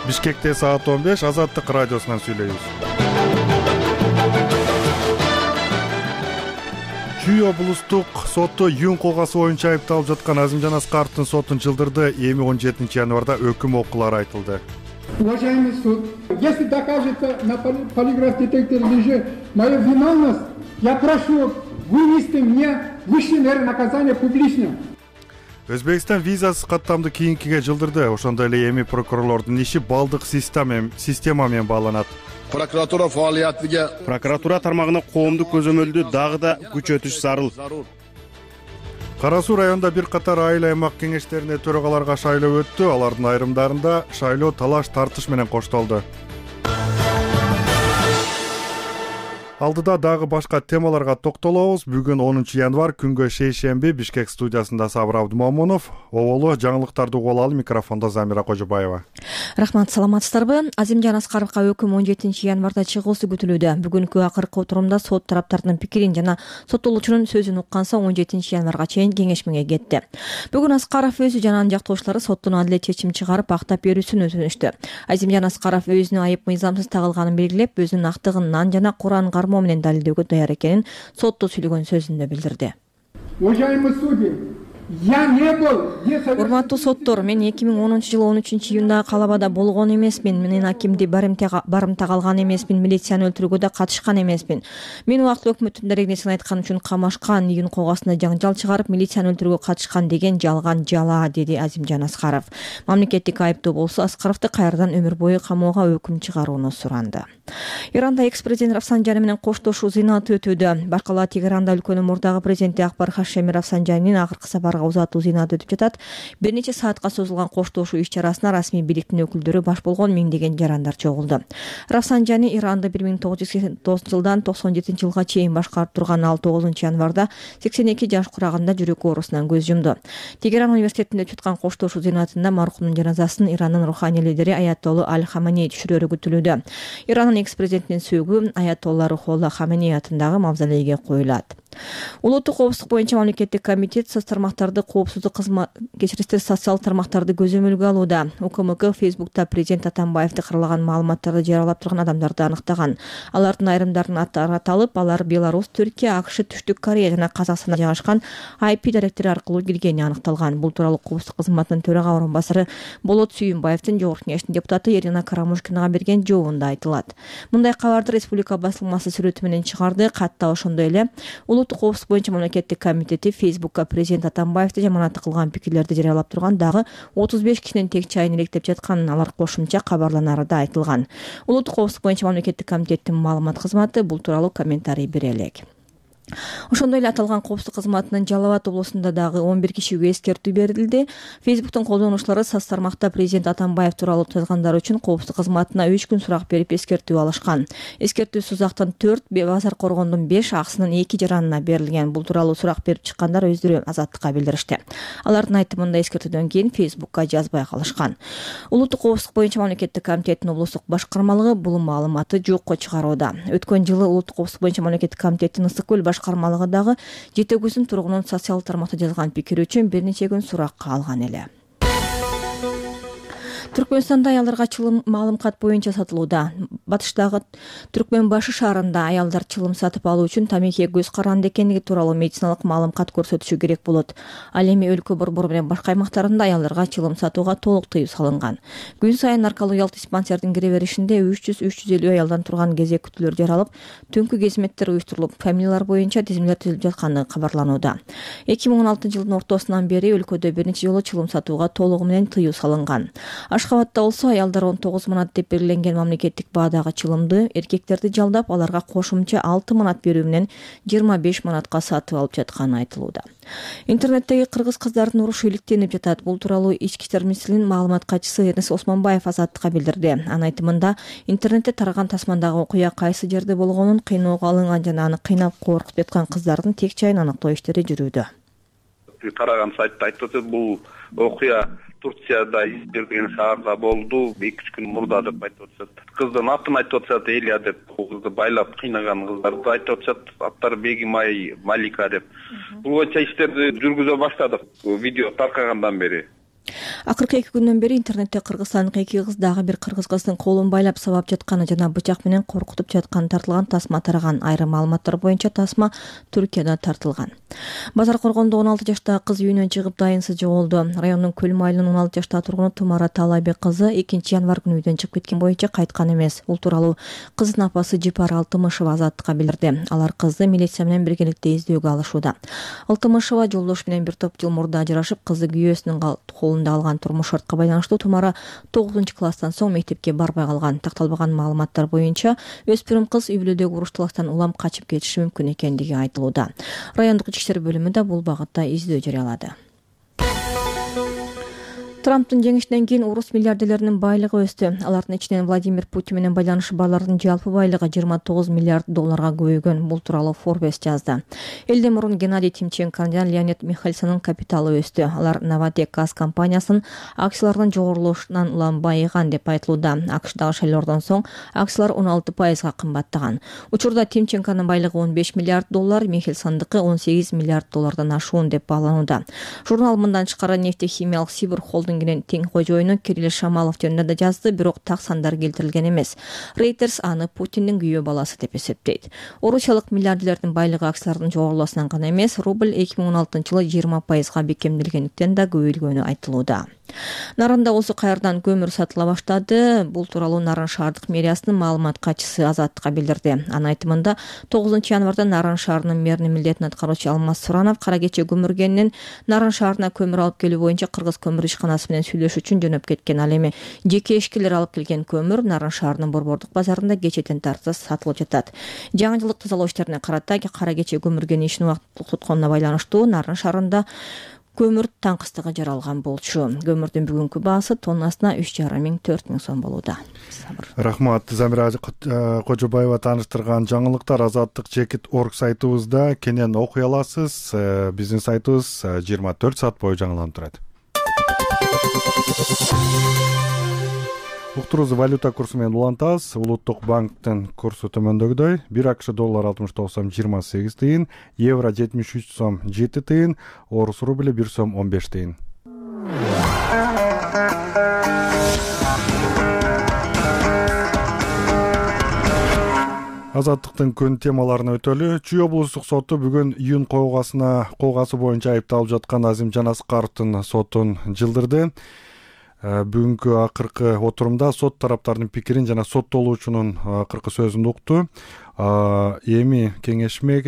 Бишкекте саат 15 Азаттык радиосунан сүйлөйбүз. Чүй облустук соту Юн колгасы боюнча айыпталып жаткан Азимжан Аскаровдун сотун жылдырды. Эми 17 январда өкүм окуулары айтылды. Уважаемый суд, если докажется на полиграф-детекторе лжи моя виновность, я прошу вынести мне высшее меры наказания публично. Өзбекстан визасыз каттамды кийинкиге жылдырды. Ошондой эле эми прокурорлордун иши балдык система менен байланат. Прокуратура фаалиятыга Прокуратура тармагына коомдук көзөмөлдү дагы да күчөтүш зарыл. Кара Суу районунда бир катар айыл аймак кеңештерине төрагаларга шайлоо өттү. Алардын айрымдарында шайлоо талаш тартыш менен коштолду. Алдыда дагы башка темаларга токтолобуз. Бүгүн 10 январ күнгө шейшемби Бишкек студиясында Сабыр Абдумомунов. Оболу жаңылыктарды угуп алалы. Микрофондо Замира Кожобаева. Рахмат, саламатсыздарбы? Азимжан Аскаровго өкүм 17 январда чыгуусу күтүлүүдө. Бүгүнкү акыркы отурумда сот тараптардын пикирин жана соттолуучунун сөзүн уккан соң 17 январга чейин кеңешмеге кетти. Бүгүн Аскаров өзү жана анын жактоочулары соттун адилет чечим чыгарып актап берүүсүн өтүнүштү. Азимжан Аскаров өзүнүн айып мыйзамсыз тагылганын белгилеп, өзүнүн актыгынан жана Куран кармоо менен далилдөөгө даяр экенин сотто сүйлөгөн сөзүндө билдирди. Уважаемый судьи, я не был... Урматтуу соттор, мен 2010 жылы 13 июнда Калабада болгон эмесмин. Менин акимди барымтага алган эмесмин. Милицияны өлтүрүүгө да катышкан эмесмин. Мен убактылуу өкмөттүн дарегнесин айткан үчүн камашкан, июнь колгасына жаңжал чыгарып, милицияны өлтүрүүгө катышкан деген жалган жала, деди Азимжан Аскаров. Мамлекеттик айыптоо болсо Аскаровду кайрадан өмүр бою камоого өкүм чыгарууну суранды. Иранда экс-президент Рафсанжани менен коштошуу зыйнаты өтүүдө. Башкала Тегеранда өлкөнүн мурдагы президенти Акбар Хашеми Рафсанжанинин акыркы сапарга узатуу зыйнаты өтүп жатат. Бир нече саатка созулган коштошуу иш-чарасына расмий бийликтин өкүлдөрү баш болгон миңдеген жарандар чогулду. Рафсанжани Иранды 1989 жылдан 97 жылга чейин башкарып турган 9 январда 82 жаш курагында жүрөк оорусунан көз жумду. Тегеран университетинде өтүп жаткан коштошуу зыйнатында маркумдун жаназасын Ирандын руханий лидери Аятолла Аль-Хаменей түшүрөрү күтүлүүдө. Иранын экс-президентинин сөөгү Аятолла Рухолла Хаменей атындагы мавзолейге коюлат. Улуттук коопсуздук боюнча мамлекеттик комитет социал тармактарды көзөмөлгө алууда. УКМК Фейсбукта президент Атамбаевди кырлаган маалыматтарды жарыялап турган адамдарды аныктаган. Алардын айрымдарынын аттары аталып, алар Беларусь, Түркия, АКШ, Түштүк Корея жана Казакстанда жайгашкан IP даректери аркылуу киргени аныкталган. Бул тууралуу коопсуздук кызматынын төрага орун басары Болот Сүйүнбаевдин Жогорку Кеңештин депутаты Ирина Карамушкинага берген жообунда айтылат. Мындай кабарды республика басылмасы сүрөтү менен чыгарды. Катта ошондой эле Улуттук коопсуздук боюнча мамлекеттик комитети Фейсбукка президент Атамбаевди жаманаты кылган пикирлерди жарыялап турган дагы 35 кишинин тең чайын илектеп жатканын алар кошумча кабарланары да айтылган. Улуттук коопсуздук боюнча мамлекеттик комитеттин маалымат кызматы бул тууралуу комментарий бере элек. Ошондой эле аталган коопсуздук кызматынын Жалал Абад облусунда дагы 11 кишиге эскертүү берилди. Фейсбуктун колдонуучулары соц тармакта президент Атамбаев тууралуу жазгандары үчүн коопсуздук кызматына 3 күн сурак берип эскертүү алышкан. Эскертүү Сузактын 4, Базар Коргондун 5, Аксынын 2 жаранына берилген. Бул тууралуу сурак берип чыккандар өздөрү Азаттыкка билдиришти. Алардын айтымында эскертүүдөн кийин Фейсбукка жазбай калышкан. Улуттук коопсуздук боюнча мамлекеттик комитеттин облустук башкармалыгы бул маалыматты жокко чыгарууда. Өткөн жылы Улуттук коопсуздук боюнча мамлекеттик комитеттин Ысык көл башкармалыгы дагы Жетегөзүн тургунун социал тармакта жазган пикири үчүн бир нече күн суракка алган эле. Түркмөнстанда аялдарга чылым маалым кат боюнча сатылууда. Батыштагы Түркмөнбашы шаарында аялдар чылым сатып алуу үчүн тамеке көз каранды экендиги тууралуу медициналык маалым кат көрсөтүшү керек болот. Ал эми өлкө борбору менен башка аймактарында аялдарга чылым сатууга толук тыюу салынган. Күн сайын наркологиялык диспансердин кире беришинде 300-350 аялдан турган кезек күтүүлөр жаралып, түнкү кезметтер уюштурулуп, фамилиялар боюнча тизимдер түзүлүп жатканы кабарланууда. 2016 жылдын ортосунан бери өлкөдө бир нече жолу чылым сатууга толугу менен тыюу салынган. Ашхабадда болсо аялдар 19 манат деп белгиленген мамлекеттик баадагы чылымды эркектерди жалдап, аларга кошумча 6 манат берүү менен 25 манатка сатып алып жатканы айтылууда. Интернеттеги кыргыз кыздардын урушу иликтенип жатат. Бул тууралуу ички иштер министринин маалымат катчысы Эрнес Осмонбаев Азаттыкка билдирди. Анын айтымында интернетте тараган тасмандагы окуя кайсы жерде болгонун, кыйноого алынган жана аны кыйнап коркутуп жаткан кыздардын тек чайын аныктоо иштери жүрүүдө. Тараган сайтта айтып атат, бул окуя Турцияда Измир деген шаарда болду, 2-3 күн мурда деп айтып атышат. Кыздын атын айтып атышат, Элия деп, бул кызды байлап кыйнаган кыздарды айтып атышат. Аттары Бегимай, Малика деп. Бул боюнча иштерди жүргүзө баштадык, видео таркагандан бери. Акыркы 2 күндөн бери интернетте Кыргызстандын 2 кыз дагы бир кыргыз кыздын колун байлап сабап жатканы жана бычак менен коркутуп жатканы тартылган тасма тараган. Айрым маалыматтар боюнча тасма Түркияда тартылган. Базар Коргондо 16 жаштагы кыз үйүнөн чыгып дайынсыз жоголду. Райондун Көлмө айылынын 16 жаштагы тургуну Тумара Талайбек кызы 2 январь күнү үйдөн чыгып кеткен боюнча кайткан эмес. Бул тууралуу кыздын апасы Жипар Алтымышева Азаттыкка билдирди. Алар кызды милиция менен биргеликте издөөгө алышууда. Алтымышева жолдошу менен бир топ жыл мурда ажырашып, кызы күйөөсүнүн колунда алган турмуш шартка байланыштуу Тумара 9-класстан соң мектепке барбай калган. Такталбаган маалыматтар боюнча өспүрүм кыз үй бүлөдөгү уруштуулуктан улам качып кетиши мүмкүн экендиги айтылууда. Райондук ички иштер бөлүмү да бул багытта издөө жарыялады. Трамптын жеңишинен кийин орус миллиардерлеринин байлыгы өстү. Алардын ичинен Владимир Путин менен байланышы барлардын жалпы байлыгы $29 миллиард көбөйгөн. Бул тууралуу Forbes жазды. Элден мурун Геннадий Тимченко жана Леонид Михальсонун капиталы өстү. Алар Novatek газ компаниясынын акцияларынын жогорулушунан улам байыган деп айтылууда. АКШдагы шайлоодон соң акциялар 16% кымбаттаган. Учурда Тимченконун байлыгы $15 миллиард, Михальсондуку $18 миллиард ашуун деп бааланууда. Журнал мындан тышкары нефтехимиялык Сибир холдинг тең кожоюну Кирилл Шамалов жөнүндө да жазды, бирок так сандар келтирилген эмес. Reuters аны Путиндин күйөө баласы деп эсептейт. Орусиялык миллиардерлердин байлыгы акциялардын жогорулуусунан гана эмес, рубль 2016-жылы 20% бекемделгендиктен да көбөйгөнү айтылууда. Нарында болсо кайрадан көмүр сатыла баштады. Бул тууралуу Нарын шаардык мэриясынын маалымат катчысы Азаттыкка билдирди. Анын айтымында 9 январда Нарын шаарынын мэринин милдетин аткаруучу Алмаз Суранов кара кече көмүргенинен Нарын шаарына көмүр алып келүү боюнча Кыргыз көмүр ишканасы менен сүйлөшүү үчүн жөнөп кеткен. Ал эми жеке ишкерлер алып келген көмүр Нарын шаарынын Борбордук базарында кечеден тартып сатылып жатат. Жаңы жылдык тазалоо иштерине карата кара кече көмүргенин ишин убакыт токтотконуна байланыштуу Нарын шаарында көмүр таңкыстыгы жаралган болчу. Көмүрдүн бүгүнкү баасы тоннасына 3,5–4,000 сом болууда. Рахмат. Замира Кожобаева тааныштырган жаңылыктар Азаттык.org сайтыбызда кенен окуй аласыз. Биздин сайтыбыз 24 саат бою жаңыланып турат. Уктурубузду валюта курсу менен улантабыз. Улуттук банктын курсу төмөндөгүдөй. 1 АКШ доллар 69 сом 28 тыйын, евро 73 сом 7 тыйын, орус рубли 1 сом 15 тыйын. Азаттыктын күн темаларына өтөлү. Чүй облустук соту бүгүн июнь колгасы боюнча айыпталып жаткан Азимжан Аскаровдун сотун жылдырды. Бүгүнкү акыркы отурумда сот тараптардын пикирин жана соттолуучунун акыркы сөзүн укту. Эми кеңешме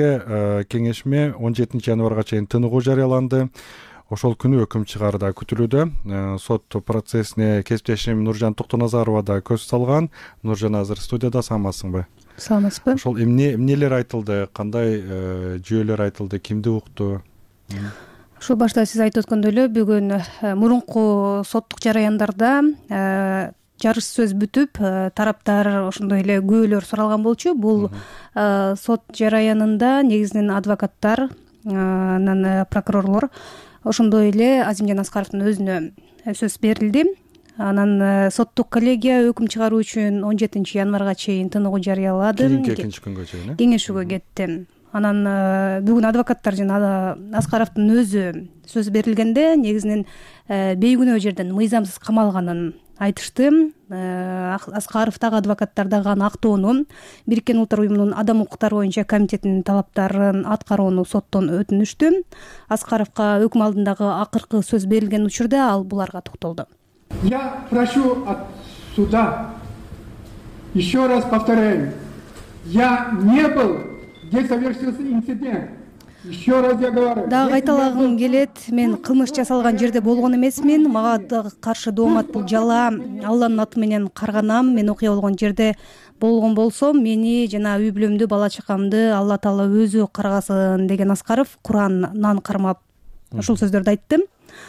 17 январга чейин тыныгуу жарыяланды. Ошол күнү өкүм чыгарда күтүлүүдө. Сот процессине кесиптешим Нуржан Токтоназарова да көз салган. Нуржан азыр студияда, саламатсыңбы? Саламатсызбы. Ошол эмнелер айтылды, кандай жүйөлөр айтылды, кимди укту? Ушул башта сиз айтып өткөндөй эле бүгүн мурунку соттук жараяндарда жарыш сөз бүтүп, тараптар ошондой эле күбөлөр суралган болчу. Бул сот жараянында негизинен адвокаттар, анан прокурорлор, ошондой эле Азимжан Аскаровдун өзүнө сөз берилди. Анан соттук коллегия өкүм чыгаруу үчүн 17 январга чейин тыныгуу жарыялады. Экинчи күнгө чейин кеңешүүгө кетти. Анан бүгүн адвокаттар жана Аскаровдун өзү сөз берилгенде негизинен бейгүнөө жерден мыйзамсыз камалганын айтышты. Аскаровдагы адвокаттар дагы аны актоону, Бириккен Улуттар уюмунун адам укуктары боюнча комитетинин талаптарын аткарууну соттон өтүнүштү. Аскаровго өкүм алдындагы акыркы сөз берилген учурда ал буларга токтолду. Я прошу от суда, еще раз повторяю, я не был, где совершился инцидент. Еще раз я говорю. Дагы кайталагым келет, мен кылмыш жасалган жерде болгон эмесмин. Мага дагы каршы доомат бул жала. Алланын аты менен карганам. Мен окуя болгон жерде болгон болсом, мени жана үй бүлөмдү, бала чакамды Алла Таала өзү каргасын деген Аскаров Кураннан кармап ушул сөздөрдү айтты.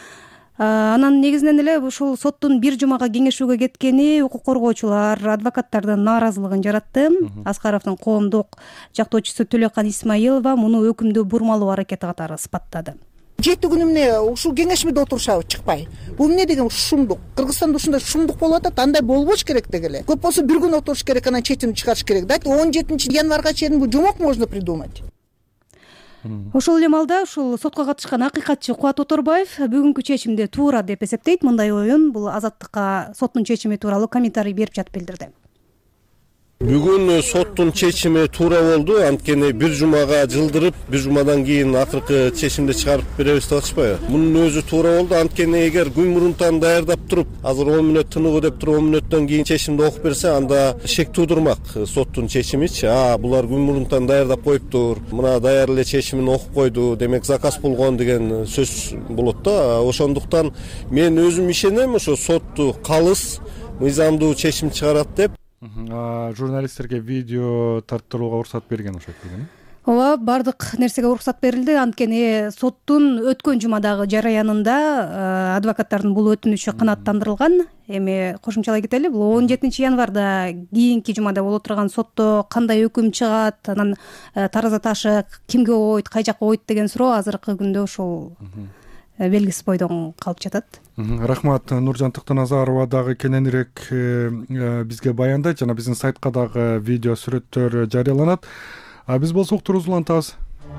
Анан негизинен эле ушул соттун бир жумага кеңешүүгө кеткени укук коргоочулар, адвокаттардын нааразылыгын жаратты. Аскаровдун коомдук жактоочусу Төлөкан Исмаилова муну өкүмдү бурмалоо аракети катары сыпаттады. 7 күн эмне ушул кеңешмеде отурушабы чыкпай? Бул эмне деген шумдук? Кыргызстанда ушундай шумдук болуп атат, андай болбош керек деги эле. Көп болсо бир күн отуруш керек, анан чечим чыгарыш керек. Дайте 17 январга чейин бул жумок можно придумать. ошол эле маалда ушул сотко катышкан акыйкатчы Кубат Оторбаев бүгүнкү чечимди туура деп эсептейт. Мындай оюн бул Азаттыкка соттун чечими тууралуу комментарий берип жатып билдирди. Бүгүн соттун чечими туура болду. Анткени бир жумага жылдырып, бир жумадан кийин акыркы чечимди чыгарып беребиз деп атышпайбы? Мунун өзү туура болду. Анткени эгер күн мурунтан даярдап туруп, азыр 10 мүнөт тыныгуу деп туруп 10 мүнөттөн кийин чечимди окуп берсе, анда шек туудурмак соттун чечимичи. Булар күн мурунтан даярдап коюптур. Мына даяр эле чечимин окуп койду, демек заказ болгон деген сөз болот да. Ошондуктан мен өзүм ишенем, ошо сотту калыс, мыйзамдуу чечим чыгарат деп. Журналисттерге видео тарттырууга уруксат берген окшойт бүгүн. Ооба, бардык нерсеге уруксат берилди. Анткени соттун өткөн жумадагы жараянында адвокаттардын бул өтүнүчү канааттандырылган. Эми кошумчалай кетели, бул 17 январда кийинки жумада боло турган сотто кандай өкүм чыгат, анан тараза ташы кимге ойт, кай жакка ойт деген суроо азыркы күндө ушул белгисиз бойдон калып жатат. Рахмат. Нуржан Токтоназарова дагы кененирээк бизге баяндайт, жана биздин сайтка дагы видео сүрөттөр жарыяланат. Биз болсо уктуруубузду улантабыз.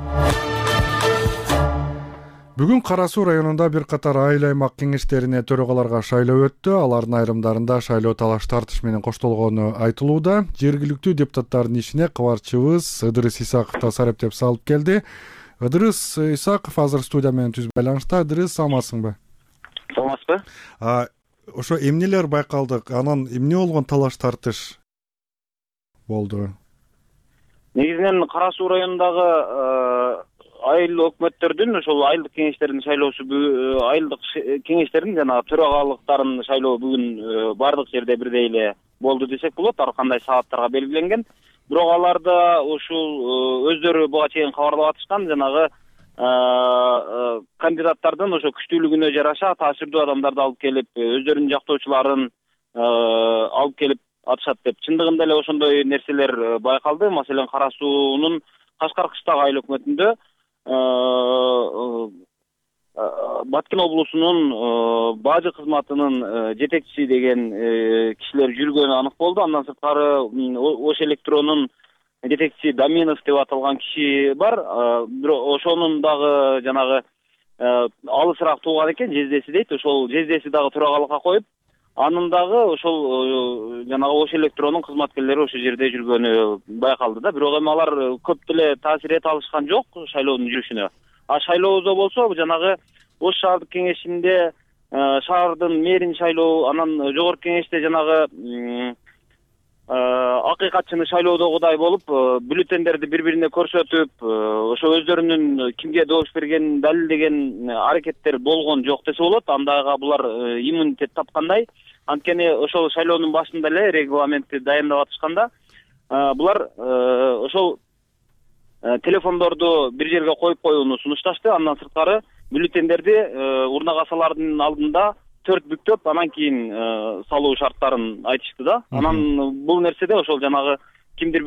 Бүгүн Кара Суу районунда бир катар айыл аймак кеңештерине төрагаларга шайлоо өттү. Алардын айрымдарында шайлоо талаш тартыш менен коштолгону айтылууда. Жергиликтүү депутаттардын ишине кабарчыбыз Ыдырыс Исаков да сарептеп салып келди. Ыдырыс Исаков азыр студия менен түз байланышта. Ыдырыс, саламатсыңбы? Саламатсызбы? Ошо эмнелер байкалды? Анан эмне болгон талаш тартыш болду? Негизинен Кара Суу районундагы айыл өкмөттөрдүн, ошол айылдык кеңештердин шайлоосу, айылдык кеңештердин жана төрагалыктарын шайлоо бүгүн бардык жерде бирдей эле болду десек болот. Ар кандай сааттарга белгиленген. Бирок аларда ушул өздөрү буга чейин кабарлап атышкан жанагы кандидаттардын ошо күчтүүлүгүнө жараша таасирдүү адамдарды алып келип, өздөрүнүн жактоочуларын алып келип атышат деп. Чындыгында эле ошондой нерселер байкалды. Маселен, Кара Суунун Кашкар кыштагы айыл өкмөтүндө Баткен облусунун бажы кызматынын жетекчиси деген кишилер жүргөнү анык болду. Андан сырткары Ош электронун жетекчиси Даминов деп аталган киши бар. Бирок ошонун дагы жанагы алысыраак тууган экен, жездеси дейт. Ошол жездеси дагы төрагалыкка коюп, анын дагы ошол жанагы Ош электронун кызматкерлери ошол жерде жүргөнү байкалды да. Бирок эми алар көп деле таасир эте алышкан жок шайлоонун жүрүшүнө. Шайлоодо болсо жанагы Ош шаардык кеңешинде шаардын мэрин шайлоо, анан жогорку кеңеште жанагы акыйкатчыны шайлоодогудай болуп, бюллетендерди бири-бирине көрсөтүп, ошо өздөрүнүн кимге добуш бергенин далилдеген аракеттер болгон жок десе болот. Андайга булар иммунитет тапкандай. Анткени ошол шайлоонун башында эле регламентти дайындап атышканда, булар ошол телефондорду бир жерге коюп коюуну сунушташты. Андан сырткары бюллетендерди урнага салардын алдында 4 бүктөп, анан кийин салуу шарттарын айтышты да. Анан бул нерседе ошол жанагы кимдир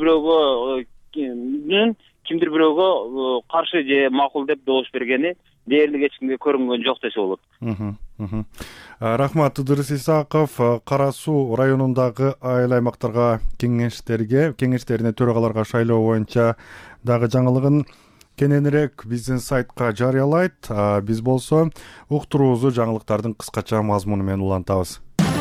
бирөөгө каршы же макул деп добуш бергени дээрлик эч кимге көрүнгөн жок десе болот. Рахмат. Ыдырыс Исаков Кара Суу районундагы айыл аймактарга кеңештерине төрагаларга шайлоо боюнча дагы жаңылыгын кененирээк биздин сайтка жарыялайт. Биз болсо уктуруубузду жаңылыктардын кыскача мазмуну менен улантабыз.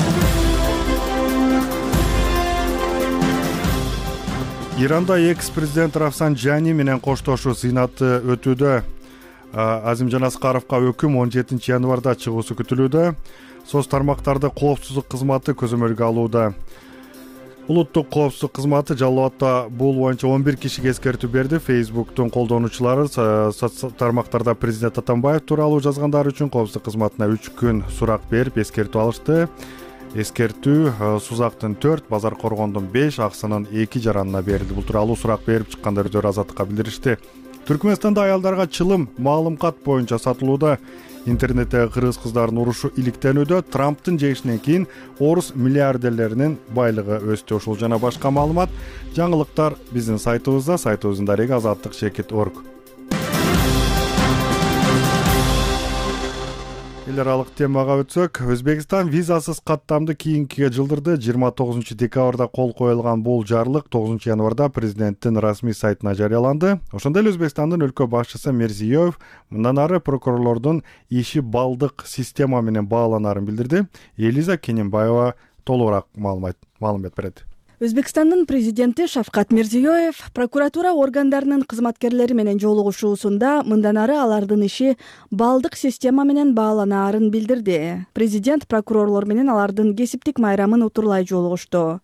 Иранда экс-президент Рафсанджани менен коштошуу сыйнаты өтүүдө. Азимжан Аскаровго өкүм 17 январда чыгуусу күтүлүүдө. Соц тармактарды коопсуздук кызматы көзөмөлгө алууда. Улуттук коопсуздук кызматы Жалал-Абадта бул боюнча 11 кишиге эскертүү берди. Фейсбуктун колдонуучулары соц тармактарда президент Атамбаев тууралуу жазгандар үчүн коопсуздук кызматына 3 күн сурак берип эскертүү алышты. Эскертүү Сузактын 4, Базар Коргондун 5, Аксынын 2 жаранына берилди. Бул тууралуу сурак берип чыккандар өздөрү Азаттыкка билдиришти. Түркмөнстанда аялдарга чылым маалымат боюнча сатылууда. Интернетте кыргыз кыздардын урушу иликтенүүдө. Трамптын жеңишинен кийин орус миллиардерлеринин байлыгы өстү. Ушул жана башка маалымат жаңылыктар биздин сайтыбызда, сайтыбыздын дареги azatlyk.org. эл аралык темага өтсөк, Өзбекстан визасыз каттамды кийинкиге жылдырды. 29 декабрда кол коюлган бул жарлык 9 январда президенттин расмий сайтына жарыяланды. Ошондой эле Өзбекстандын өлкө башчысы Мирзиёев мындан ары прокурорлордун иши балдык система менен бааланарын билдирди. Элиза Кененбаева толугураак маалымат берет. Өзбекстандын президенти Шавкат Мирзиёев прокуратура органдарынын кызматкерлери менен жолугушуусунда мындан ары алардын иши балдык система менен бааланаарын билдирди. Президент прокурорлор менен алардын кесиптик майрамын утурлай жолугушту.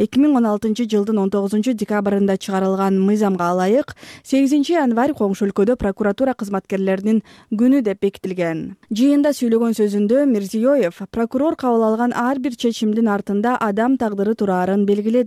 2016 жылдын 19 декабрында чыгарылган мыйзамга ылайык 8 январь коңшу өлкөдө прокуратура кызматкерлеринин күнү деп бекитилген. Жыйында сүйлөгөн сөзүндө Мирзиёев прокурор кабыл алган ар бир чечимдин артында адам тагдыры тураарын белгиледи.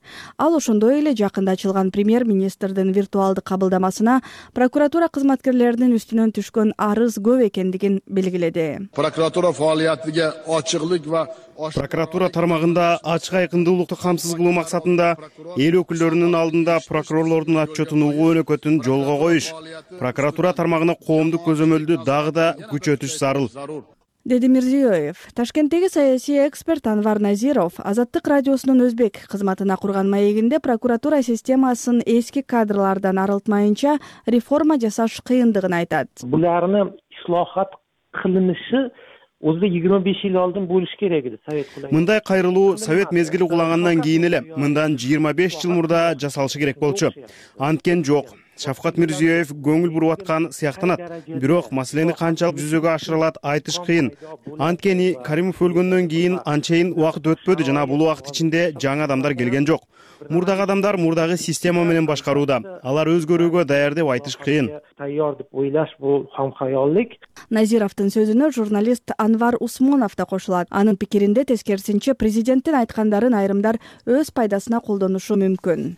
Ал ошондой эле жакында ачылган премьер-министрдин виртуалдык кабылдамасына прокуратура кызматкерлеринин үстүнөн түшкөн арыз көп экендигин белгиледи. Prokuratura faoliyatiga ochiqlik va Прокуратура тармагында ачык айкындуулукту камсыз кылуу максатында эл өкүлдөрүнүн алдында прокурорлордун отчетун угуу өнөкөтүн жолго коюш, прокуратура тармагына коомдук көзөмөлдү дагы да күчөтүш зарыл, деди Мирзиёев. Ташкенттеги саясий эксперт Анвар Назиров Азаттык радиосунун өзбек кызматына курган маегинде прокуратура системасын эски кадрлардан арылтмайынча реформа жасаш кыйындыгын айтат. Буларны ислохат кылынышы өзү 25 жыл алдын болуш керек эди. Мындай кайрылуу Совет мезгили кулагандан кийин эле, мындан 25 жыл мурда жасалышы керек болчу. Анткен жок. Шавкат Мирзиёев көңүл буруп аткан сыяктанат. Бирок маселени канчалык жүзөгө ашырылат айтыш кыйын. Анткени Каримов өлгөндөн кийин анчейин убакыт өтпөдү жана бул убакыт ичинде жаңы адамдар келген жок. Мурдагы адамдар мурдагы система менен башкарууда. Алар өзгөрүүгө даяр деп айтыш кыйын. Таяр деп ойлаш бул хамхаяллык. Назировдун сөзүнө журналист Анвар Усмонов да кошулат. Анын пикиринде тескерисинче президенттин айткандарын айрымдар өз пайдасына колдонушу мүмкүн.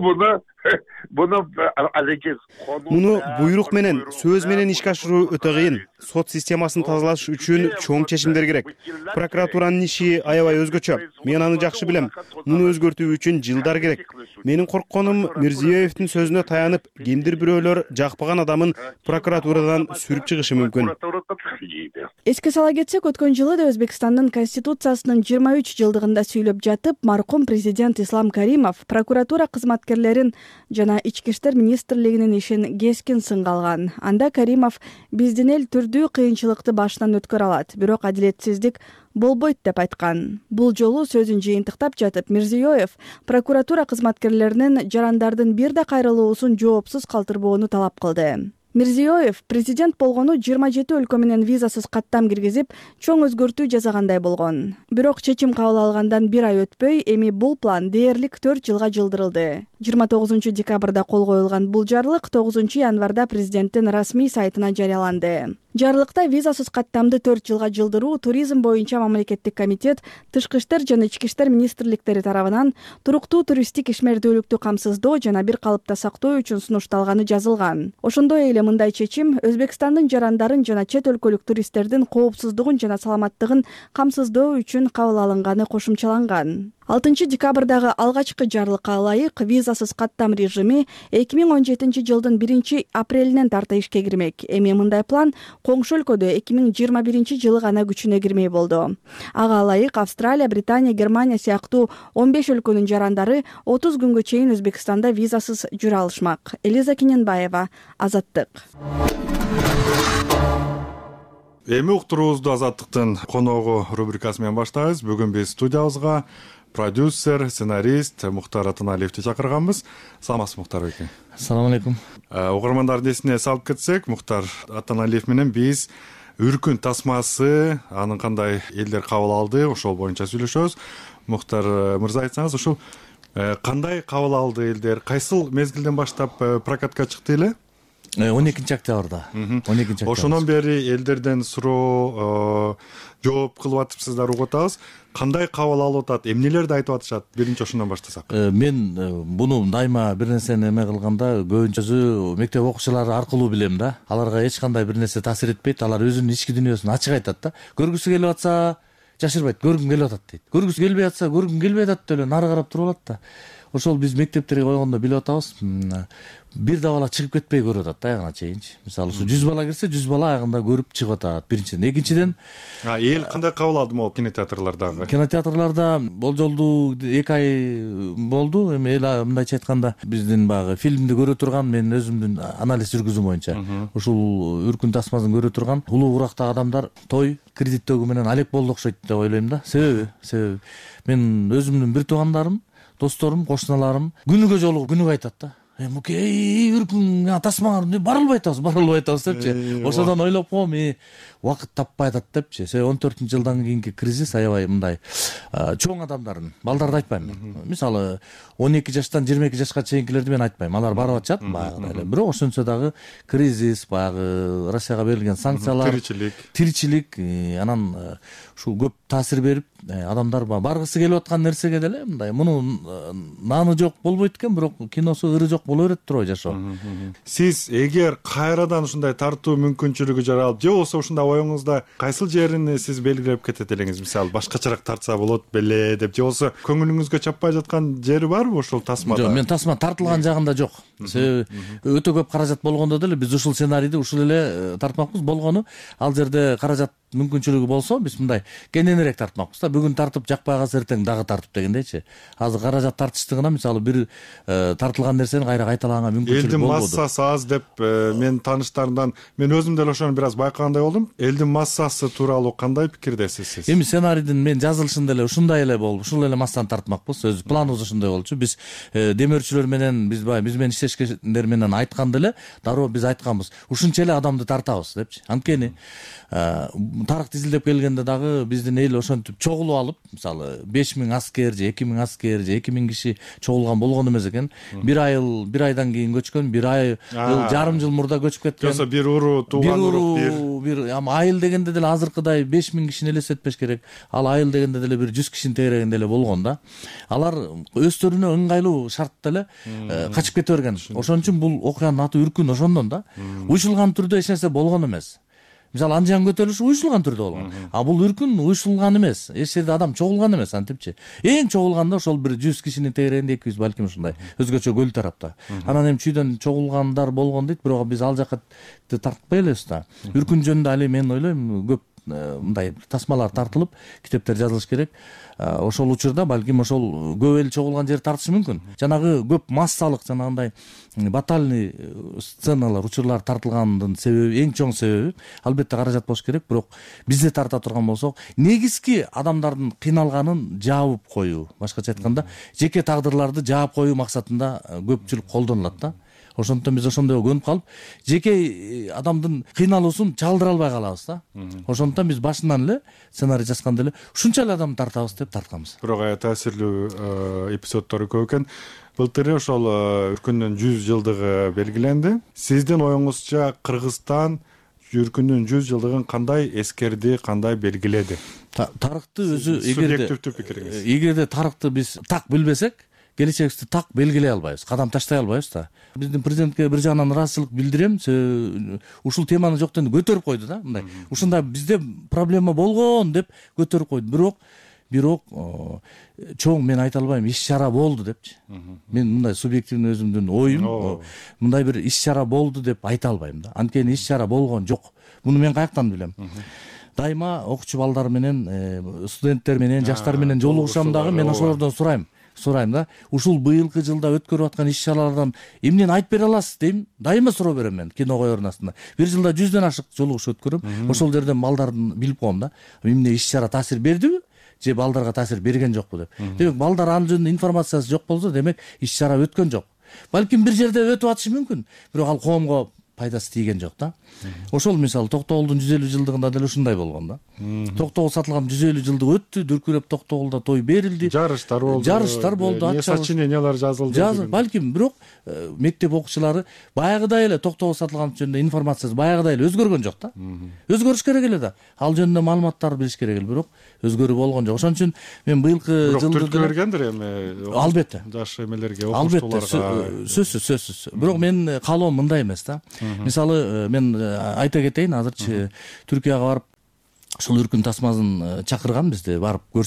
Муну буйрук менен, сөз менен ишке ашыруу өтө кыйын. Сот системасын тазалаш үчүн чоң чечимдер керек. Прокуратуранын иши аябай өзгөчө. Мен аны жакшы билем. Муну өзгөртүү үчүн жылдар керек. Менин коркконум Мирзиёевдин сөзүнө таянып, кимдир бирөөлөр жакпаган адамын прокуратурадан сүрүп чыгышы мүмкүн. Эске сала кетсек, өткөн жылы да Өзбекстандын конституциясынын 23 жылдыгында сүйлөп жатып, маркум президент Ислам Каримов прокуратура кызматкерлерин жана ички иштер министрлигинин ишин кескин сынга алган. Анда Каримов биздин эл түрдүү кыйынчылыкты башынан өткөрө алат, бирок адилетсиздик болбойт деп айткан. Бул жолу сөзүн жыйынтыктап жатып Мирзиёев прокуратура кызматкерлеринин жарандардын бир да кайрылуусун жоопсуз калтырбоону талап кылды. Мирзиёев президент болгону 27 өлкө менен визасыз каттам киргизип, чоң өзгөртүү жасагандай болгон. Бирок чечим кабыл алгандан бир ай өтпөй, эми бул план дээрлик 4 жылга жылдырылды. 29 декабрда кол коюлган бул жарлык 9 январда президенттин расмий сайтына жарыяланды. Жарлыкта визасыз каттамды 4 жылга жылдыруу туризм боюнча мамлекеттик комитет, тышкы иштер жана ички иштер министрликтери тарабынан туруктуу туристтик ишмердүүлүктү камсыздоо жана бир калыпта сактоо үчүн сунушталганы жазылган. Ошондой эле мындай чечим Өзбекстандын жарандарын жана чет өлкөлүк туристтердин коопсуздугун жана саламаттыгын камсыздоо үчүн кабыл алынганы кошумчаланган. 6 декабрдагы алгачкы жарлыкка ылайык визасыз каттам режими 2017 жылдын 1 апрелинен тарта ишке кирмек. Эми мындай план коңшу өлкөдө 2021 жылы гана күчүнө кирмей болду. Ага ылайык Австралия, Британия, Германия сыяктуу 15 өлкөнүн жарандары 30 күнгө чейин Өзбекстанда визасыз жүрө алышмак. Элиза Кененбаева, Азаттык. Эми уктуруубузду Азаттыктын коногу рубрикасы менен баштайбыз. Бүгүн биз студиябызга продюсер, сценарист Мухтар Атаналиевди чакырганбыз. Саламатсыз, Мухтар беке? Салам алейкум. Угармандардын эсине салып кетсек, Мухтар Атаналиев менен биз Үркүн тасмасы анын кандай элдер кабыл алды, ошол боюнча сүйлөшөбүз. Мухтар мырза, айтсаңыз, ушул кандай кабыл алды элдер, кайсыл мезгилден баштап прокатка чыкты эле? 12 октябрда. 12 октябрда. Ошондон бери элдерден суроо жооп кылып атыпсыздар, угуп атабыз. Кандай кабыл алып атат, эмнелерди айтып атышат? Биринчи ошондон баштасак. Мен буну дайыма бир нерсени эме кылганда көбүнчөсү мектеп окуучулары аркылуу билем да. Аларга эч кандай бир нерсе таасир этпейт. Алар өзүнүн ички дүйнөсүн ачык айтат да. Көргүсү келип атса жашырбайт, көргүм келип атат дейт. Көргүсү келбей атса көргүм келбей атат деп эле нары карап туруп алат да. ошол биз мектептерге койгондо билип атабыз, бир да бала чыгып кетпей көрүп атат да аягына чейинчи. Мисалы ушу 100 бала кирсе 100 бала аягында көрүп чыгып атат биринчиден. Экинчиден эл кандай кабыл алды могу кинотеатрлардагы? Кинотеатрларда болжолду 2 ай болду. Эми эл мындайча айтканда биздин баягы фильмди көрө турган, мен өзүмдүн анализ жүргүзүүм боюнча ушул Үркүн тасмасын көрө турган улуу урактагы адамдар той кредиттөөгү менен алек болду окшойт деп ойлойм да. Себеби мен өзүмдүн бир туугандарым, досторум, кошуналарым күнүгө жолугуп күнүгө айтат да. Муке Үркүн тасмага бара албай атабыз депчи. Ошодон ойлоп коем, убакыт таппай атат депчи. 14-жылдан кийинки кризис аябай мындай чоң адамдардын, балдарды айтпайм. Мисалы 12 жаштан 22 жашка чейинкилерди мен айтпайм. Алар барып атышат баягы эле. Бирок ошончо дагы кризис, баягы Россияга берилген санкциялар, тиричилик, анан ушул көп таасир берип, адамдар баргысы келип аткан нерсеге деле мындай мунун наны жок болбойт экен, бирок киносу ыры жок боло берет турбайбы жашоо. Сиз эгер кайрадан ушундай тартуу мүмкүнчүлүгү жаралып, же болбосо ушундай оюңузда кайсыл жерин сиз белгилеп кетет элеңиз? Мисалы башкачараак тартса болот беле деп, же болбосо көңүлүңүзгө чаппай жаткан жери барбы ушул тасмада? Жок, мен тасма тартылган жагында жок. Себеби өтө көп каражат болгондо деле биз ушул сценарийди ушул эле тартмакпыз. Болгону ал жерде каражат мүмкүнчүлүгү болсо биз мындай кененирээк тартмакпыз да. Бүгүн тартып жакпай калса эртең дагы тартып дегендейчи. Азыр каражат тартыштыгына мисалы бир тартылган нерсени кайра кайталаганга мүмкүнчүлүк болбоду. Элдин массасы аз деп мен тааныштарымдан мен өзүм деле ошону бир аз байкагандай болдум. Элдин массасы тууралуу кандай пикирдесиз сиз? Эми сценарийдин мен жазылышында эле ушундай эле болуп, ушул эле массаны тартмакпыз. Өз планыбыз ушундай болчу. Биз демөөрчүлөр менен биз менен иштешкендер менен айтканда эле дароо биз айтканбыз. Ушунча эле адамды тартабыз депчи. Анткени тарых тизилдеп келгенде дагы биздин эл ошентип чогулуп алып, мисалы 5000 аскер же 2000 аскер же 2000 киши чогулган болгон эмес экен. Бир айдан кийин көчкөн, бир ай жарым жыл мурда көчүп кеткен. Жоксо бир уруу тууган урук бир айыл дегенде деле азыркыдай 5000 кишини элестетпеш керек. Ал айыл дегенде деле бир 100 кишинин тегерегинде эле болгон да. Алар өздөрүнө ыңгайлуу шартта эле качып кете берген. Ошон үчүн бул окуянын аты Үркүн ошондон да. Уюшулган түрдө эч нерсе болгон эмес. Мисалы Анжан көтөрүлүш уюшулган түрдө болгон. А бул Үркүн уюшулган эмес. Эч жерде адам чогулган эмес антипчи. Эң чогулганда ошол бир 100 кишинин тегерегинде 200 балким ушундай өзгөчө көл тарапта. Анан эми чүйдөн чогулгандар болгон дейт, бирок биз ал жакка тартпай элебиз да. Үркүн жөнүндө али мен ойлойм көп мындай тасмалар тартылып, китептер жазылыш керек. Ошол учурда балким ошол көп эл чогулган жер тартышы мүмкүн. Жанагы көп массалык жанагындай батальный сценалар, учурлар тартылгандын себеби, эң чоң себеби албетте каражат болуш керек, бирок бизде тарта турган болсок, негизги адамдардын кыйналганын жаап коюу, башкача айтканда, жеке тагдырларды жаап коюу максатында көпчүлүк колдонулат да. Ошондон биз ошондой көнүп калып, жеке адамдын кыйналуусун чалдыра албай калабыз да. Ошондон биз башынан эле сценарий жазганда эле ушунча эле адамды тартабыз деп тартканбыз. Бирок таасирлүү эпизоддору көп экен. Былтыр ошол Үркүндүн 100 жылдыгы белгиленди. Сиздин оюңузча Кыргызстан Үркүндүн 100 жылдыгын кандай эскерди, кандай белгиледи? Тарыхты өзү субъективдүү пикириңиз. Эгерде тарыхты биз так билбесек, келечегибизди так белгилей албайбыз, кадам таштай албайбыз да. Биздин президентке бир жагынан ыраазычылык билдирем, ушул теманы жоктон көтөрүп койду да, мындай. Ушундай бизде проблема болгон деп көтөрүп койду. Бирок чоң мен айта албайм, иш-чара болду депчи. Мен мындай субъективный өзүмдүн оюм, мындай бир иш-чара болду деп айта албайм да. Анткени иш-чара болгон жок. Муну мен каяктан билем? Дайыма окуучу балдар менен, студенттер менен, жаштар менен жолугушам дагы, мен ошолордон сурайм да. Ушул быйылкы жылда өткөрүп аткан иш-чаралардан эмнени айтып бере аласыз дейм. Дайыма суроо берем мен кино коердун астында. Бир жылда 100дөн ашык жолугуш өткөрөм. Ошол жерден балдардын билип коем да. Эмне иш-чара таасир бердиби? Же балдарга таасир берген жокпу деп. Демек балдар ал жөнүндө информациясы жок болсо, демек иш-чара өткөн жок. Балким бир жерде өтүп атышы мүмкүн, бирок ал коомго пайдасы тийген жок да. Ошол мисалы Токтогулдун 150 жылдыгында деле ушундай болгон да. Токтогул сатылган 150 жылдык өттү, дүркүрөп Токтогулда той берилди. Жарыштар болду. Сочинениялар жазылды. Балким бирок мектеп окуучулары баягыдай эле Токтогул сатылган жөнүндө информациясы баягыдай эле өзгөргөн жок да. Өзгөрүш керек эле да. Ал жөнүндө маалыматтар билиш керек эле, бирок өзгөрүү болгон жок. Ошон үчүн мен быйылкы жылды түрткү бергендир эми. Албетте. Жаш эмелерге, окуучуларга. Сөзсүз. Бирок мен каалоом мындай эмес да. Мисалы мен айта кетейин, азырчы Түркияга барып ушул Үркүн тасмасын чакырган, бизди барып көрсөтүп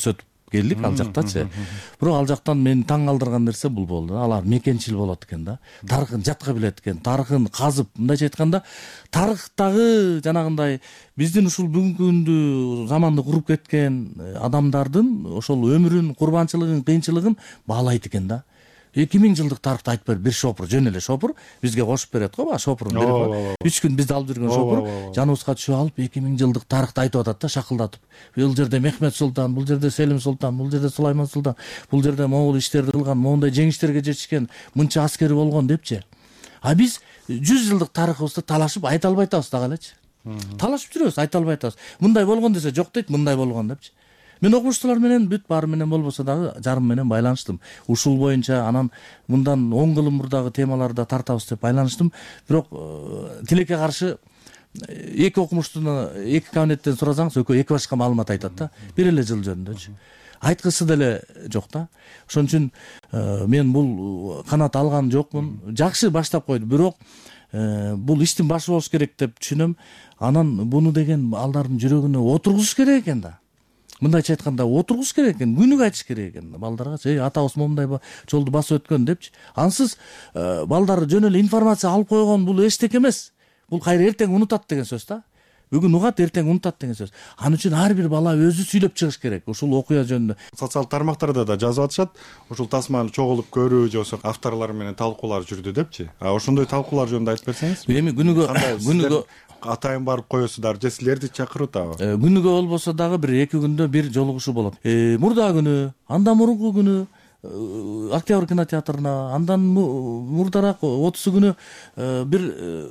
келдик ал жактачы. Бирок ал жактан мени таң калтырган нерсе бул болду. Алар мекенчил болот экен да. Тарыхын жатка билет экен. Тарыхын казып, мындайча айтканда, тарыхтагы жанагындай биздин ушул бүгүнкү күндү заманды куруп кеткен адамдардын ошол өмүрүн, курбанчылыгын, кыйынчылыгын баалайт экен да. 2000 жылдык тарыхты айтып берип, бир шопур, жөн эле шопур бизге кошуп берет го, шопурун берип коюп. 3 күн бизди алып жүргөн шопур жаныбызга түшүп алып 2000 жылдык тарыхты айтып атат да, шакылдатып. Бул жерде Мехмет Султан, бул жерде Селим Султан, бул жерде Сулайман Султан, бул жерде могул иштерди кылган, моундай жеңиштерге жетишкен, мынча аскери болгон депчи. А биз 100 жылдык тарыхыбызды талашып айта албай атабыз дагы элечи. Талашып жүрөбүз, айта албай атабыз. Мындай болгон десе жок дейт, мындай болгон депчи. Мен окумуштуулар менен бүт баары менен болбосо дагы жарым менен байланыштым. Ушул боюнча анан мындан 10 кыл мурдагы темаларды тартабыз деп байланыштым. Бирок тилекке каршы эки окумуштууну эки кабинеттен сурасаңыз экөө эки башка маалымат айтат да. Бир эле жыл жөнүндөчү. Айткысы деле жок да. Ошон үчүн мен бул канат алган жокмун. Жакшы баштап койду, бирок бул иштин башы болуш керек деп түшүнөм. Анан буну деген балдардын жүрөгүнө отургузуш керек экен да. Мындайча айтканда отургуш керек экен, күнүгө айтыш керек экен балдарга. Атабыз момундай жолду басып өткөн депчи. Ансыз балдар жөн эле информация алып койгон бул эчтеке эмес. Бул кайра эртең унутат деген сөз да. Бүгүн угат, эртең унутат деген сөз. Анын үчүн ар бир бала өзү сүйлөп чыгыш керек ушул окуя жөнүндө. Социалдык тармактарда да жазып атышат, ушул тасманы чогулуп көрүү же болбосо авторлор менен талкуулар жүрдү депчи. Ошондой талкуулар жөнүндө айтып берсеңиз. Эми күнүгө атайын барып коесуздар же силерди чакыртабы? Күнүгө болбосо дагы бир 2 күндө бир жолугушуу болот. Мурда күнү, андан мурунку күнү Октябрь кинотеатрына, андан мурдараак 30 күнү бир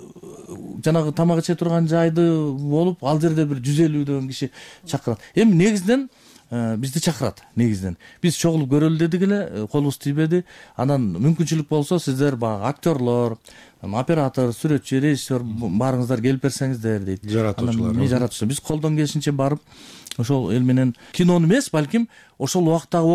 жанагы тамак иче турган жайды болуп, ал жерде бир 150 киши чакырат. Эми негизинен бизди чакырат, негизинен. Биз чогулуп көрөлү дедик эле, колубуз тийбеди. Анан мүмкүнчүлүк болсо сиздер баягы актерлор, оператор, сүрөтчү, режиссер баарыңыздар келип берсеңиздер дейт. Жаратуучулар. Биз колдон келишинче барып ошол эл менен кинону эмес, балким ошол убактагы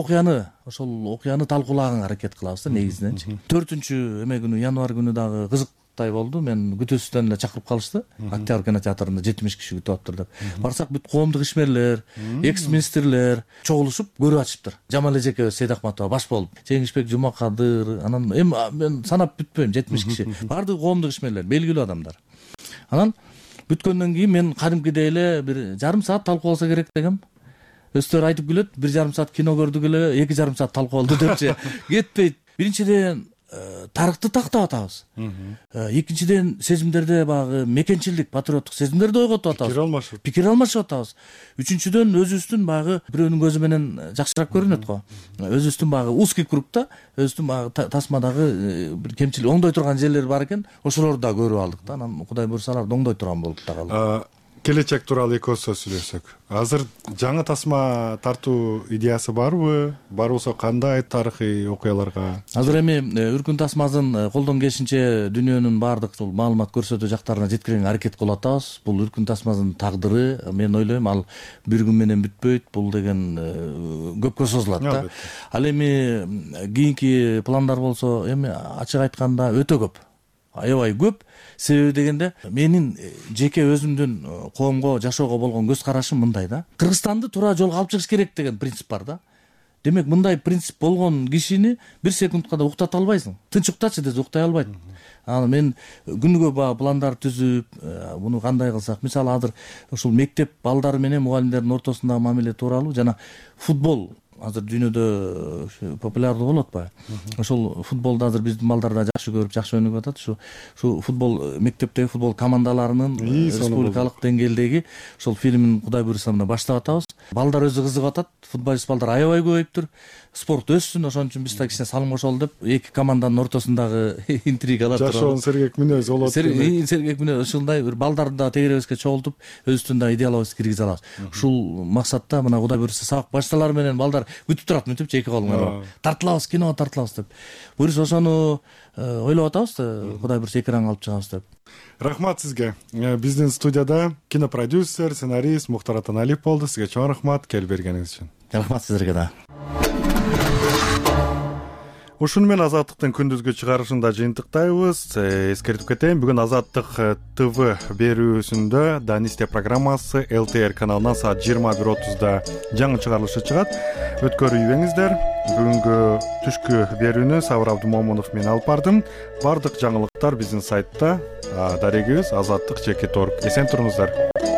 окуяны талкуулаганга аракет кылабыз да негизиненчи. 4-эме күнү, январь күнү дагы кызыктай болду. Мен күтүүсүздөн эле чакырып калышты. Октябрь кинотеатрында 70 киши күтүп атыптыр деп. Барсак бүт коомдук ишмерлер, экс-министрлер чогулушуп көрүп атышыптыр. Жамал Эжекебиз Сейдахматова баш болуп, Жеңишбек Жумакадыр, анан эми мен санап бүтпөйм, 70 киши. Баардыгы коомдук ишмерлер, белгилүү адамдар. Анан бүткөндөн кийин мен кадимкидей эле бир жарым саат талкууласа керек дегем. Өздөрү айтып күлөт, 1,5 саат кино көрдүк эле, 2,5 саат талкуулду депчи. Кетпейт. Биринчиден тарыхты тактап атабыз. Экинчиден сезимдерде багы мекенчилдик, патриоттук сезимдерди ойготуп атабыз. Пикир алмашып атабыз. Үчүнчүдөн өзүбүздүн багы бирөөнүн көзү менен жакшыраак көрүнөт го. Өзүбүздүн багы узкий кругта, өзүбүздүн багы тасмадагы бир кемчилик, оңдой турган жерлер бар экен, ошолорду да көрүп алдык да. Анан Кудай буйрса аларды оңдой турган болуп да калды. Келечек тууралуу эки сөз сүйлөсөк. Азыр жаңы тасма тартуу идеясы барбы? Бар болсо кандай тарыхый окуяларга? Азыр эми Үркүн тасмасын колдон келишинче дүйнөнүн баардык маалымат көрсөтүү жактарына жеткирүүгө аракет кылып атабыз. Бул Үркүн тасмасынын тагдыры, мен ойлойм, ал бир күн менен бүтпөйт. Бул деген көпкө созулат да. Ал эми кийинки пландар болсо, эми ачык айтканда өтө көп. Аябай көп. Себеби дегенде менин жеке өзүмдүн коомго, жашоого болгон көз карашым мындай да. Кыргызстанды туура жолго алып чыгыш керек деген принцип бар да. Демек мындай принцип болгон кишини бир секундка да уктата албайсың. Тынч уктачы десе уктай албайт. Анан мен күнүгө пландар түзүп, буну кандай кылсак, мисалы азыр ушул мектеп балдары менен мугалимдердин ортосундагы мамиле тууралуу жана футбол азыр дүйнөдө популярдуу болуп атпайбы? Ошол футболду азыр биздин балдар да жакшы көрүп, жакшы өнүгүп атат. Ушу футбол мектептеги футбол командаларынын республикалык деңгээлдеги ошол фильмин Кудай буйрса мына баштап атабыз. Балдар өзү кызыгып атат. Футболист балдар аябай көбөйүптүр. Спорт өссүн, ошон үчүн биз да кичине салым кошолу деп, эки команданын ортосундагы интригалар тууралуу. Жашоонун сергек мүнөзү болот. Сергек мүнөз ушундай бир балдарды да тегеребизге чогултуп, өзүбүздүн да идеяларыбызды киргизе алабыз. Ушул максатта мына Кудай буйрса сабак башталар менен балдар күтүп турат, мынтип эки колун алып. Тартылабыз, кино тартылабыз деп. Буйрса ошону ойлоп атабыз, Кудай буйрса экранга алып чыгабыз деп. Рахмат сизге. Биздин студияда кинопродюсер, сценарист Мухтар Атаналиев болду. Сизге чоң рахмат келип бергениңиз үчүн. Рахмат сиздерге да. Ушуну менен Азаттыктын күндүзгү чыгарышын да жыйынтыктайбыз. Эскертип кетейин, бүгүн Азаттык ТВ берүүсүндө Данисте программасы ЛТР каналынан саат 21:30 жаңы чыгарылышы чыгат. Өткөрүбөңүздөр. Бүгүнкү түшкү берүүнү Сабыр Абдумомунов менен алып бардым. Бардык жаңылыктар биздин сайтта. Дарегибиз Азаттык.org. Эсен туруңуздар.